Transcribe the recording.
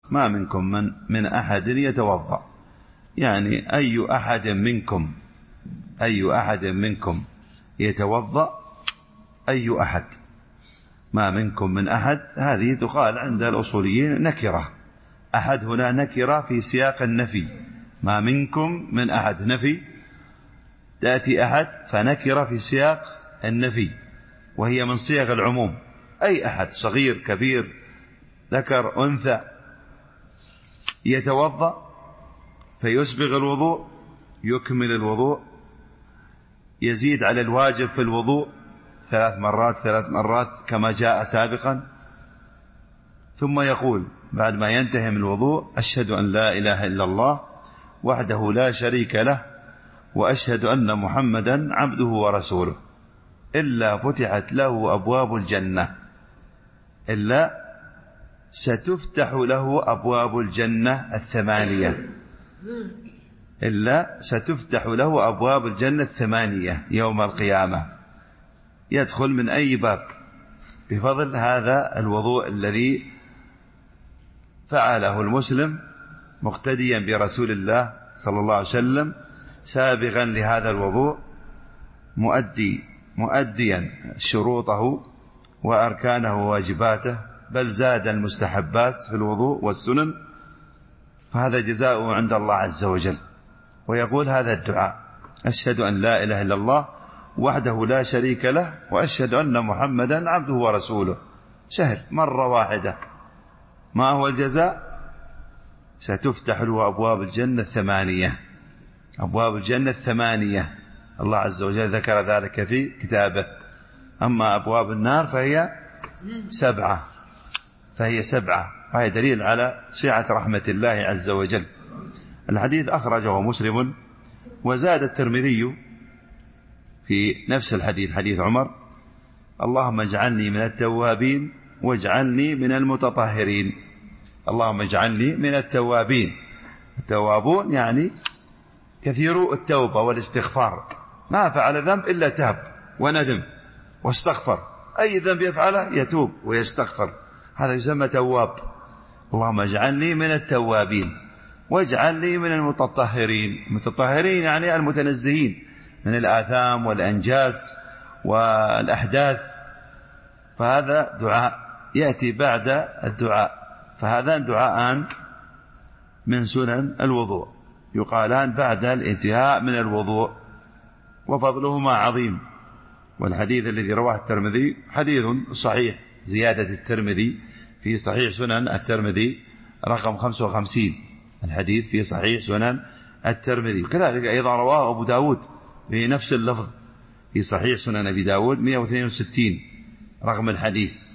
ما منكم من أحد يتوضأ، يعني أي أحد منكم يتوضأ، أي أحد، ما منكم من أحد. هذه تقال عند الأصوليين نكرة، أحد هنا نكرة في سياق النفي، ما منكم من أحد نفي، تأتي أحد فنكرة في سياق النفي، وهي من صيغ العموم، أي أحد صغير كبير ذكر أنثى يتوضأ فيسبغ الوضوء، يكمل الوضوء، يزيد على الواجب في الوضوء 3 مرات كما جاء سابقا، ثم يقول بعد ما ينتهي من الوضوء: أشهد أن لا إله إلا الله وحده لا شريك له وأشهد أن محمدا عبده ورسوله، إلا فتحت له أبواب الجنة، إلا ستفتح له أبواب الجنة 8، إلا ستفتح له أبواب الجنة 8 يوم القيامة، يدخل من أي باب بفضل هذا الوضوء الذي فعله المسلم مقتديا برسول الله صلى الله عليه وسلم، سابغا لهذا الوضوء، مؤديا شروطه وأركانه وواجباته، بل زاد المستحبات في الوضوء والسنن، فهذا جزاؤه عند الله عز وجل. ويقول هذا الدعاء: أشهد أن لا إله إلا الله وحده لا شريك له وأشهد أن محمدا عبده ورسوله. سهل، مرة واحدة. ما هو الجزاء؟ ستفتح له أبواب الجنة 8، أبواب الجنة 8، الله عز وجل ذكر ذلك في كتابه. أما أبواب النار فهي 7، وهي دليل على سعة رحمة الله عز وجل. الحديث أخرجه مسلم، وزاد الترمذي في نفس الحديث، حديث عمر: اللهم اجعلني من التوابين واجعلني من المتطهرين. اللهم اجعلني من التوابين، التوابون يعني كثير التوبة والاستغفار، ما فعل ذنب إلا تاب وندم واستغفر، أي ذنب يفعله يتوب ويستغفر، هذا يسمى تواب. اللهم اجعلني من التوابين واجعلني من المتطهرين. المتطهرين يعني المتنزهين من الآثام والأنجاس والأحداث. فهذا دعاء يأتي بعد الدعاء، فهذان دعاءان من سنن الوضوء يقالان بعد الانتهاء من الوضوء، وفضلهما عظيم. والحديث الذي رواه الترمذي حديث صحيح، زيادة الترمذي في صحيح سنن الترمذي رقم 55، الحديث في صحيح سنن الترمذي. كذلك أيضا رواه أبو داود في نفس اللفظ في صحيح سنن أبي داود 162 رقم الحديث.